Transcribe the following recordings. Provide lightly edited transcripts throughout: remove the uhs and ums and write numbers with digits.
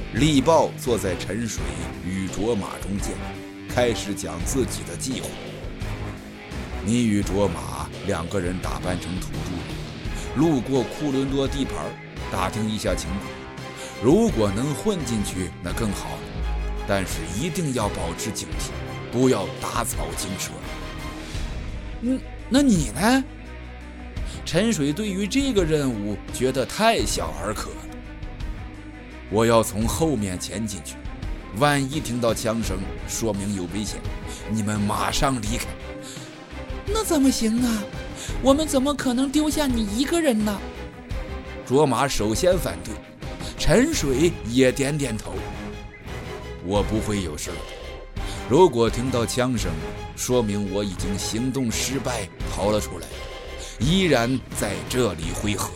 力豹坐在陈水与卓玛中间，开始讲自己的计划。你与卓玛2个人打扮成土著人，路过库伦多地盘，打听一下情况。如果能混进去，那更好了。但是一定要保持警惕，不要打草惊蛇。那你呢？陈水对于这个任务觉得太小儿科了。我要从后面潜进去，万一听到枪声，说明有危险，你们马上离开。 那怎么行啊？我们怎么可能丢下你一个人呢？ 卓玛首先反对，陈水也点点头。我不会有事的，如果听到枪声，说明我已经行动失败逃了出来，依然在这里汇合。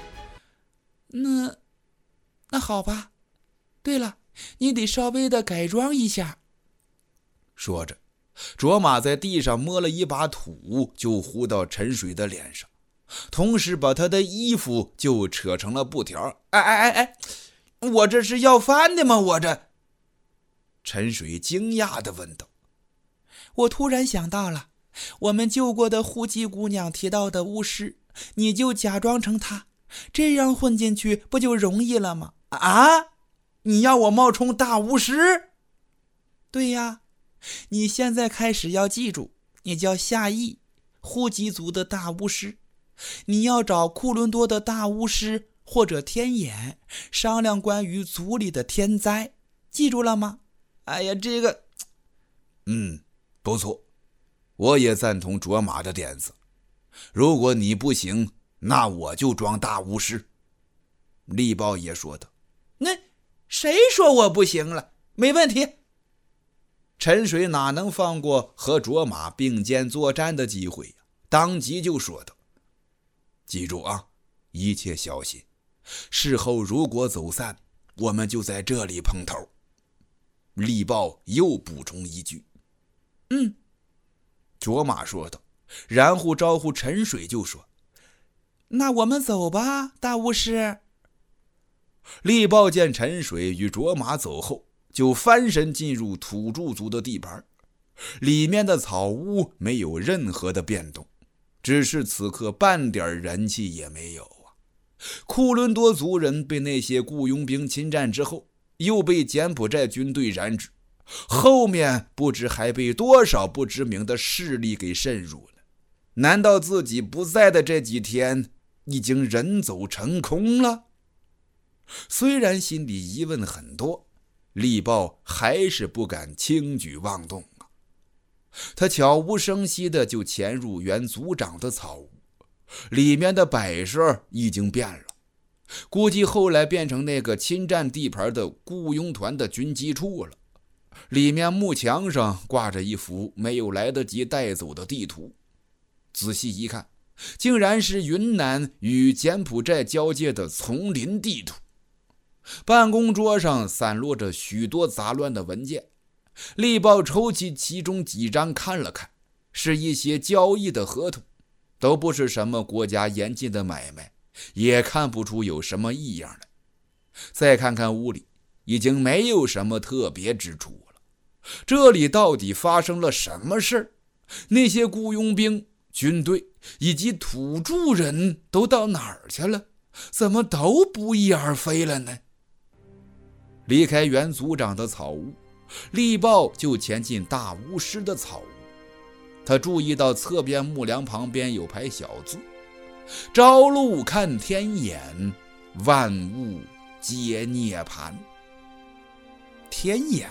那好吧。对了，你得稍微的改装一下。 说着，卓玛在地上摸了一把土，就糊到陈水的脸上，同时把他的衣服就扯成了布条。我这是要饭的吗？我这……陈水惊讶地问道。 我突然想到了，我们救过的呼姬姑娘提到的巫师，你就假装成她，这样混进去不就容易了吗？ 啊？你要我冒充大巫师？ 对呀，你现在开始要记住，你叫夏邑，呼姬族的大巫师。你要找库伦多的大巫师或者天眼，商量关于族里的天灾，记住了吗？ 哎呀，这个……不错，我也赞同卓玛的点子。如果你不行，那我就装大巫师。力豹也说道。 那谁说我不行了？没问题。 陈水哪能放过和卓玛并肩作战的机会呀？当即就说道：记住啊，一切小心，事后如果走散，我们就在这里碰头。力豹又补充一句。卓玛说道，然后招呼陈水就说： 那我们走吧，大巫师。 力豹见陈水与卓玛走后，就翻身进入土著族的地盘。里面的草屋没有任何的变动，只是此刻半点人气也没有啊。库伦多族人被那些雇佣兵侵占之后，又被柬埔寨军队染指，后面不知还被多少不知名的势力给渗入了。难道自己不在的这几天已经人走成空了？虽然心里疑问很多，力豹还是不敢轻举妄动啊。他悄无声息的就潜入原族长的草屋，里面的摆设已经变了，估计后来变成那个侵占地盘的雇佣团的军机处了。里面幕墙上挂着一幅没有来得及带走的地图，仔细一看，竟然是云南与柬埔寨交界的丛林地图。办公桌上散落着许多杂乱的文件，力豹抽起其中几张看了看，是一些交易的合同，都不是什么国家严禁的买卖，也看不出有什么异样来。再看看屋里，已经没有什么特别之处了。这里到底发生了什么事？那些雇佣兵、军队以及土著人都到哪儿去了？怎么都不翼而飞了呢？离开原族长的草屋，力豹就前进大巫师的草屋。他注意到侧边木梁旁边有排小字：朝露看天眼，万物皆涅槃。天眼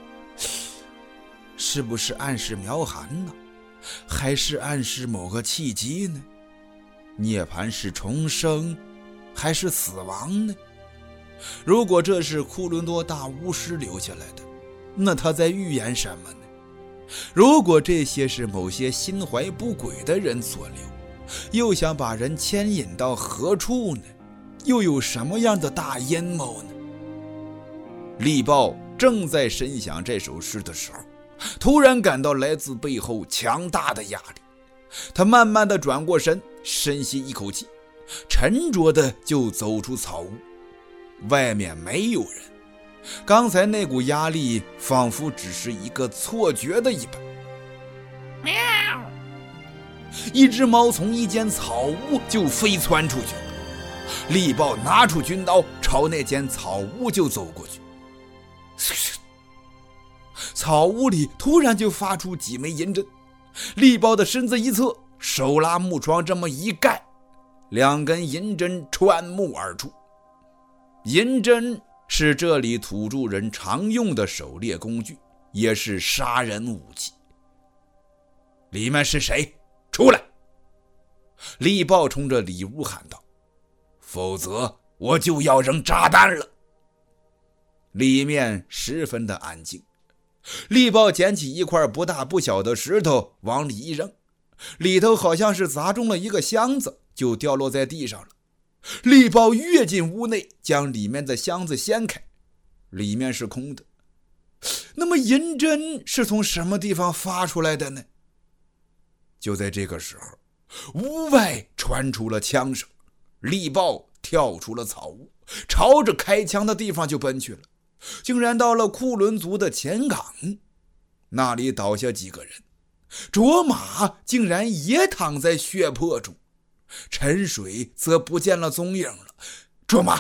是不是暗示苗寒呢？还是暗示某个契机呢？涅槃是重生还是死亡呢？如果这是库伦多大巫师留下来的，那他在预言什么呢？如果这些是某些心怀不轨的人所留，又想把人牵引到何处呢？又有什么样的大阴谋呢？力豹正在深想这首诗的时候，突然感到来自背后强大的压力。他慢慢地转过身，深吸一口气，沉着地就走出草屋。外面没有人， 刚才那股压力仿佛只是一个错觉的一般。喵！一只猫从一间草屋就飞窜出去了。力豹拿出军刀，朝那间草屋就走过去。草屋里突然就发出几枚银针，力豹的身子一侧，手拉木窗这么一盖，2根银针穿木而出。银针是这里土著人常用的狩猎工具，也是杀人武器。里面是谁？出来！力豹冲着里屋喊道，否则我就要扔炸弹了。里面十分的安静。力豹捡起一块不大不小的石头往里一扔，里头好像是砸中了一个箱子，就掉落在地上了。力豹跃进屋内，将里面的箱子掀开，里面是空的。那么银针是从什么地方发出来的呢？就在这个时候，屋外传出了枪声，力豹跳出了草屋，朝着开枪的地方就奔去了，竟然到了库伦族的前港，那里倒下几个人，卓玛竟然也躺在血泊中，陈水则不见了踪影了。卓玛，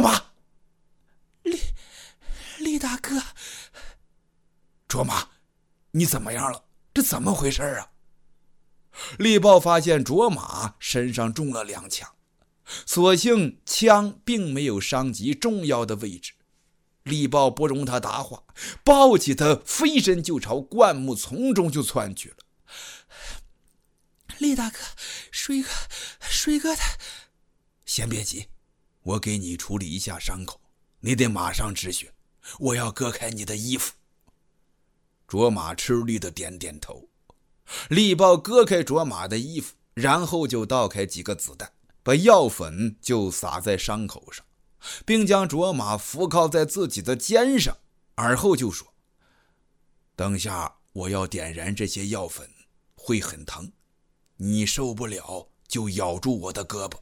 力大哥， 卓玛，你怎么样了？这怎么回事啊？力豹发现卓玛身上中了2枪，所幸枪并没有伤及重要的位置。力豹不容他答话，抱起他飞身就朝灌木丛中就窜去了。 力大哥，水哥他…… 先别急，我给你处理一下伤口，你得马上止血，我要割开你的衣服。卓玛吃力的点点头。力豹割开卓玛的衣服，然后就倒开几个子弹，把药粉就撒在伤口上，并将卓玛扶靠在自己的肩上，而后就说，等下我要点燃这些药粉，会很疼，你受不了就咬住我的胳膊。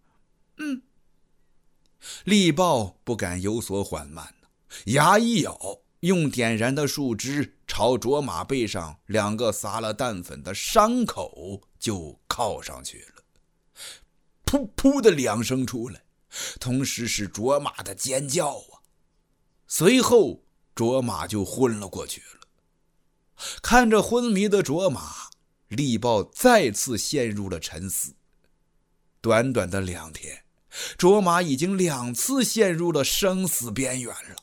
力豹不敢有所缓慢，牙一咬，用点燃的树枝朝卓玛背上2个撒了弹粉的伤口就靠上去了。噗噗的2声出来，同时是卓玛的尖叫啊！随后卓玛就昏了过去了。看着昏迷的卓玛，力豹再次陷入了沉思。短短的2天，卓玛已经2次陷入了生死边缘了。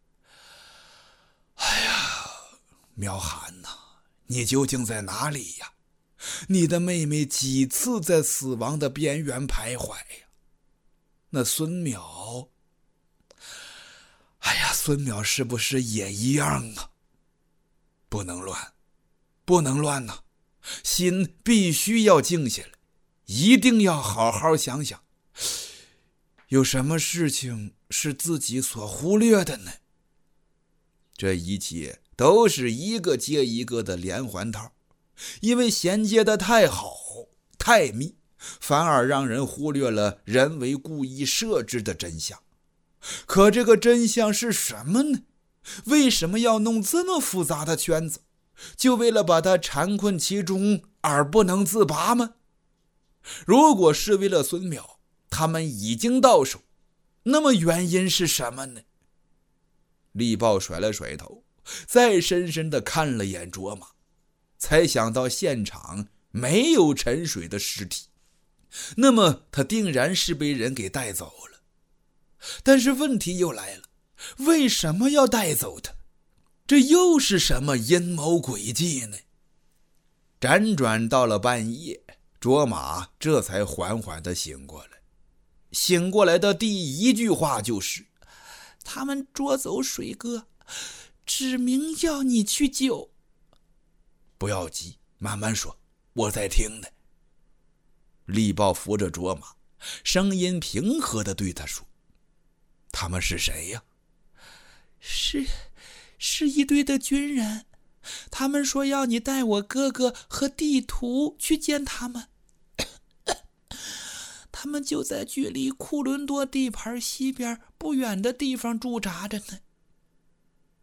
哎呀，苗寒呐，你究竟在哪里呀？你的妹妹几次在死亡的边缘徘徊呀？那孙淼，哎呀，孙淼是不是也一样啊？不能乱呐，心必须要静下来，一定要好好想想，有什么事情是自己所忽略的呢？这一切都是一个接一个的连环套，因为衔接的太好太密，反而让人忽略了人为故意设置的真相。可这个真相是什么呢？为什么要弄这么复杂的圈子？就为了把它缠困其中而不能自拔吗？如果是为了孙淼，他们已经到手，那么原因是什么呢？力豹甩了甩头，再深深地看了眼卓玛，才想到现场没有陈水的尸体，那么他定然是被人给带走了。但是问题又来了，为什么要带走他？这又是什么阴谋诡计呢？辗转到了半夜，卓玛这才缓缓地醒过来。醒过来的第一句话就是：“ 他们捉走水哥，指明要你去救。” 不要急，慢慢说，我在听呢。力豹扶着卓玛，声音平和地对他说：“他们是谁呀？” 是一队的军人，他们说要你带我哥哥和地图去见他们。他们就在距离库伦多地盘西边不远的地方驻扎着呢。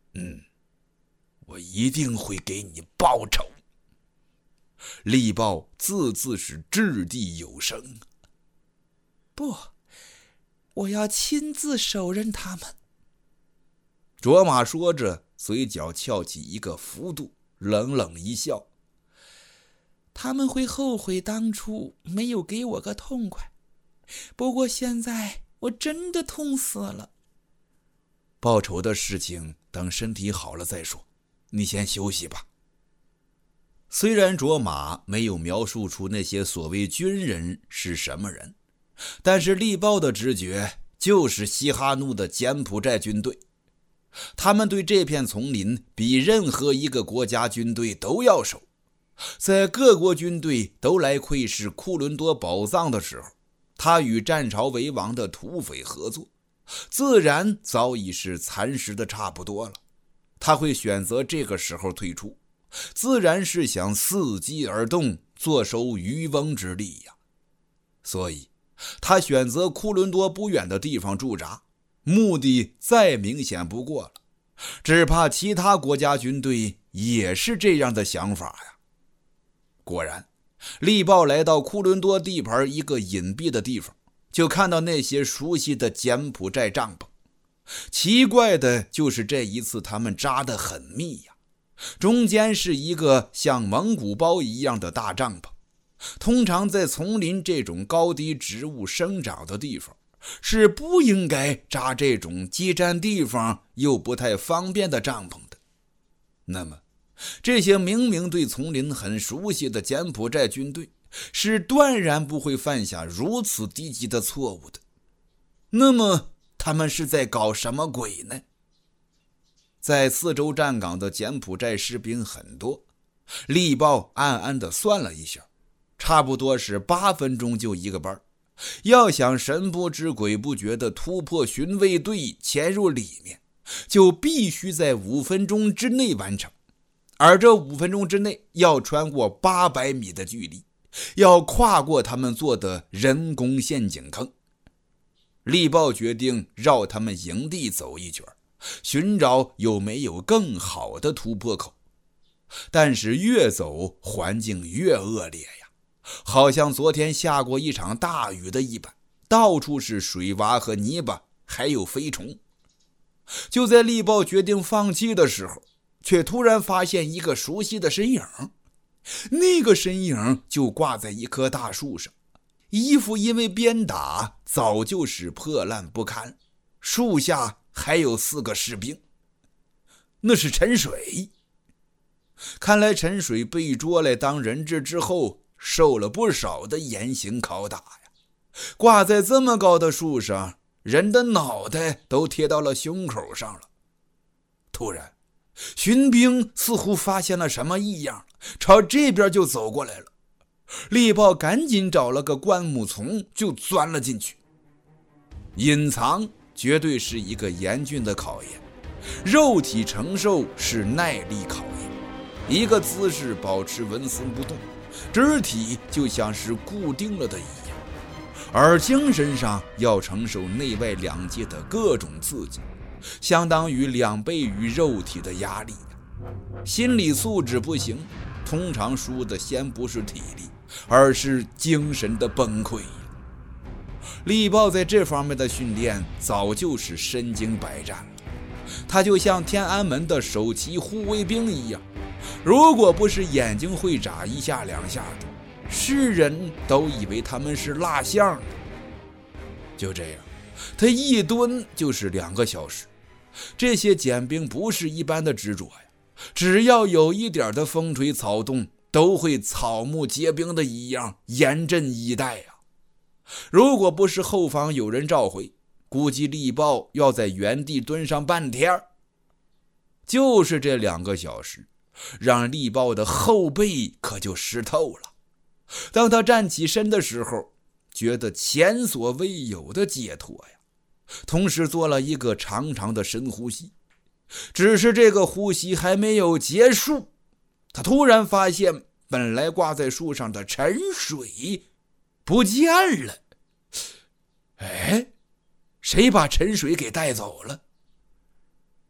我一定会给你报仇。力豹字字是掷地有声。 不，我要亲自手刃他们。 卓玛说着，嘴角翘起一个幅度，冷冷一笑。 他们会后悔当初没有给我个痛快，不过现在我真的痛死了。 报仇的事情等身体好了再说，你先休息吧。虽然卓玛没有描述出那些所谓军人是什么人，但是力豹的直觉就是西哈努的柬埔寨军队。他们对这片丛林比任何一个国家军队都要熟，在各国军队都来窥视库伦多宝藏的时候，他与战朝为王的土匪合作，自然早已是蚕食的差不多了。他会选择这个时候退出，自然是想伺机而动，坐收渔翁之利呀。所以他选择库伦多不远的地方驻扎，目的再明显不过了，只怕其他国家军队也是这样的想法呀。果然，力豹来到库伦多地盘一个隐蔽的地方，就看到那些熟悉的柬埔寨帐篷。奇怪的就是这一次他们扎得很密呀，中间是一个像蒙古包一样的大帐篷。通常在丛林这种高低植物生长的地方，是不应该扎这种既占地方又不太方便的帐篷的。那么这些明明对丛林很熟悉的柬埔寨军队是断然不会犯下如此低级的错误的。那么他们是在搞什么鬼呢？在四周站岗的柬埔寨士兵很多，力豹暗暗地算了一下，差不多是8分钟就一个班。要想神不知鬼不觉地突破巡卫队潜入里面，就必须在5分钟之内完成。而这5分钟之内要穿过800米的距离，要跨过他们做的人工陷阱坑。力豹决定绕他们营地走一圈，寻找有没有更好的突破口。但是越走环境越恶劣呀，好像昨天下过一场大雨的一般，到处是水洼和泥巴，还有飞虫。就在力豹决定放弃的时候，却突然发现一个熟悉的身影。那个身影就挂在一棵大树上，衣服因为鞭打早就是破烂不堪，树下还有4个士兵。那是陈水。看来陈水被捉来当人质之后，受了不少的严刑拷打呀。挂在这么高的树上，人的脑袋都贴到了胸口上了。突然，巡兵似乎发现了什么异样，朝这边就走过来了。力豹赶紧找了个灌木丛就钻了进去。隐藏绝对是一个严峻的考验，肉体承受是耐力考验。一个姿势保持纹丝不动，肢体就像是固定了的一样，而精神上要承受内外两界的各种刺激，相当于2倍于肉体的压力。心理素质不行，通常输的先不是体力，而是精神的崩溃。力豹在这方面的训练早就是身经百战了，他就像天安门的首旗护卫兵一样，如果不是眼睛会眨1下2下的，世人都以为他们是蜡像的。就这样，他一蹲就是2个小时。这些简兵不是一般的执着呀，只要有一点的风吹草动，都会草木皆兵的一样严阵以待呀。如果不是后方有人召回，估计力豹要在原地蹲上半天。就是这2个小时，让力豹的后背可就湿透了。当他站起身的时候，觉得前所未有的解脱呀，同时做了一个长长的深呼吸。只是这个呼吸还没有结束，他突然发现本来挂在树上的陈水不见了。哎，谁把陈水给带走了？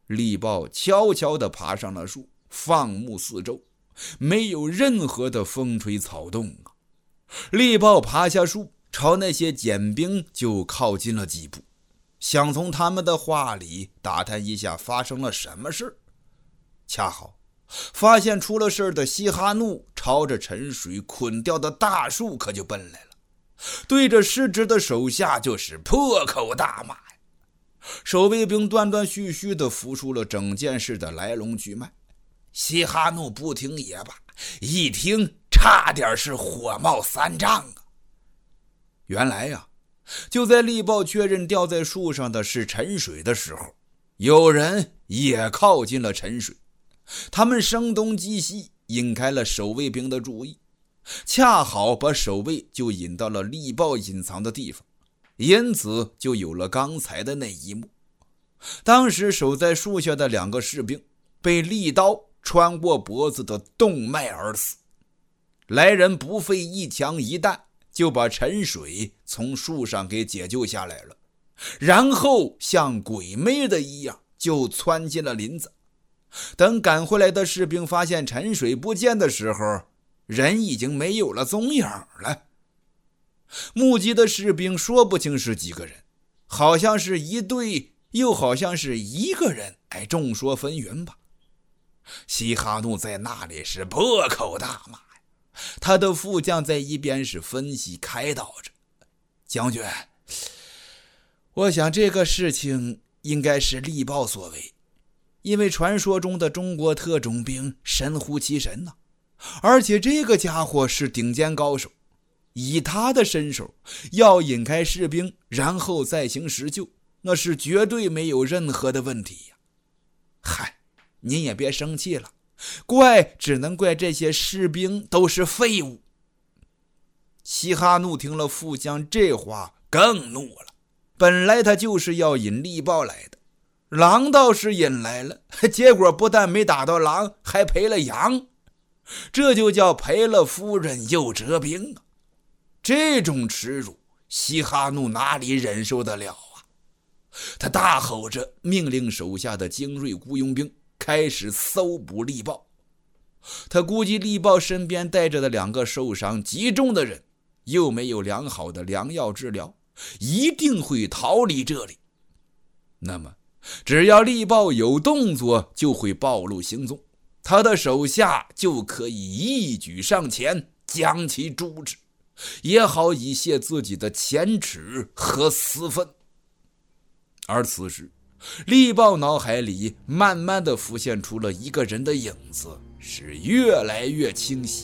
力豹悄悄地爬上了树，放目四周，没有任何的风吹草动啊。力豹爬下树，朝那些简兵就靠近了几步，想从他们的话里打探一下发生了什么事。恰好发现出了事的西哈努朝着陈水捆掉的大树可就奔来了，对着失职的手下就是破口大骂呀。守卫兵断断续续地复述了整件事的来龙去脉。西哈努不听也罢，一听差点是火冒三丈啊。原来呀，就在力豹确认吊在树上的是陈水的时候，有人也靠近了陈水。他们声东击西，引开了守卫兵的注意，恰好把守卫就引到了力豹隐藏的地方，因此就有了刚才的那一幕。当时守在树下的2个士兵被利刀穿过脖子的动脉而死，来人不费一枪一弹就把陈水从树上给解救下来了，然后像鬼魅的一样就窜进了林子。等赶回来的士兵发现陈水不见的时候，人已经没有了踪影了。目击的士兵说不清是几个人，好像是一队，又好像是一个人，众说纷纭吧。西哈努在那里是破口大骂呀，他的副将在一边是分析开导着：将军，我想这个事情应该是力豹所为，因为传说中的中国特种兵神乎其神呐，而且这个家伙是顶尖高手，以他的身手，要引开士兵然后再行施救，那是绝对没有任何的问题呀。嗨，您也别生气了，只能怪这些士兵都是废物。西哈努听了副将这话更怒了，本来他就是要引力豹来的，狼倒是引来了，结果不但没打到狼，还赔了羊，这就叫赔了夫人又折兵啊！这种耻辱，西哈努哪里忍受得了啊？他大吼着命令手下的精锐雇佣兵开始搜捕力豹。他估计力豹身边带着的2个受伤极重的人，又没有良好的良药治疗，一定会逃离这里。那么只要力豹有动作，就会暴露行踪，他的手下就可以一举上前将其诛之，也好以泄自己的前耻和私愤。而此时力豹脑海里慢慢地浮现出了一个人的影子，是越来越清晰。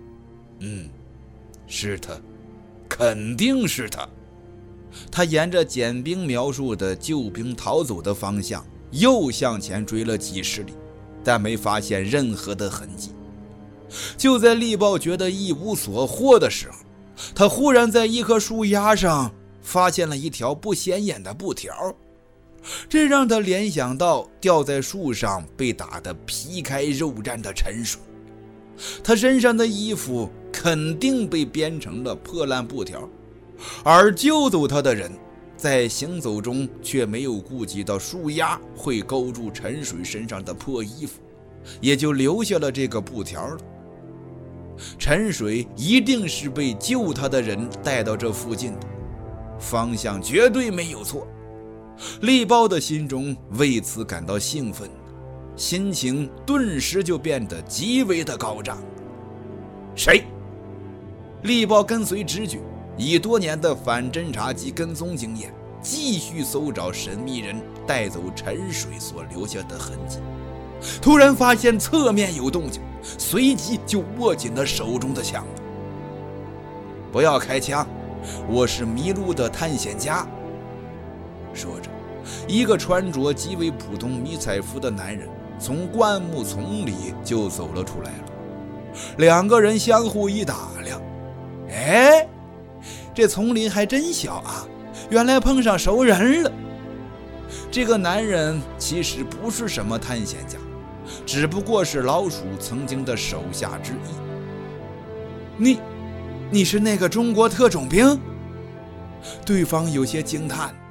是他，肯定是他。他沿着简兵描述的救兵逃走的方向又向前追了几十里，但没发现任何的痕迹。就在力豹觉得一无所获的时候，他忽然在一棵树丫上发现了一条不显眼的布条，这让他联想到吊在树上被打得皮开肉绽的陈水。他身上的衣服肯定被编成了破烂布条，而救走他的人在行走中却没有顾及到树丫会勾住陈水身上的破衣服，也就留下了这个布条了。陈水一定是被救他的人带到这附近的，方向绝对没有错。力豹的心中为此感到兴奋，心情顿时就变得极为的高涨。谁？力豹跟随直觉，以多年的反侦察及跟踪经验，继续搜找神秘人带走陈水所留下的痕迹。突然发现侧面有动静，随即就握紧了手中的枪。不要开枪，我是迷路的探险家。说着，一个穿着极为普通迷彩服的男人从灌木丛里就走了出来了。2个人相互一打量，这丛林还真小啊，原来碰上熟人了。这个男人其实不是什么探险家，只不过是老鼠曾经的手下之一。你是那个中国特种兵？对方有些惊叹。